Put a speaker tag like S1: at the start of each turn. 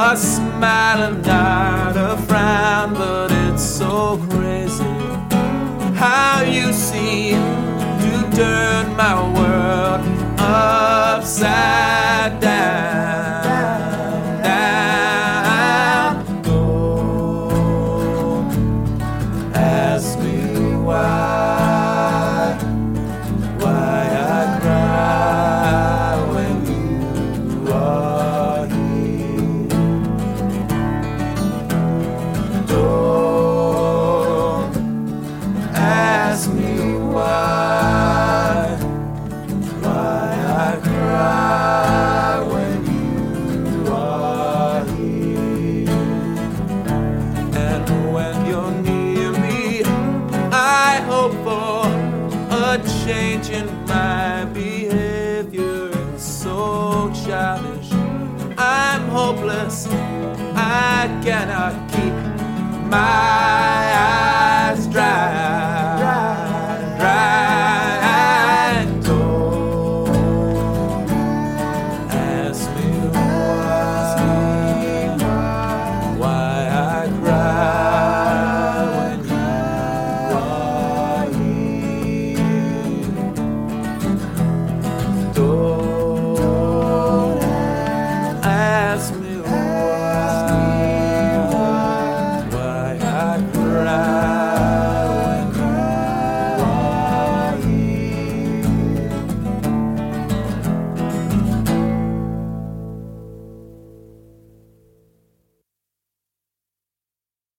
S1: a smile and not a frown, but it's so crazy how you seem to turn my world upside down, down. Don't ask me why I cry when you are here. Don't ask me why I cry when you are here. And when you're near me, I hope for a change in my behavior. It's so childish, I'm hopeless, I cannot keep my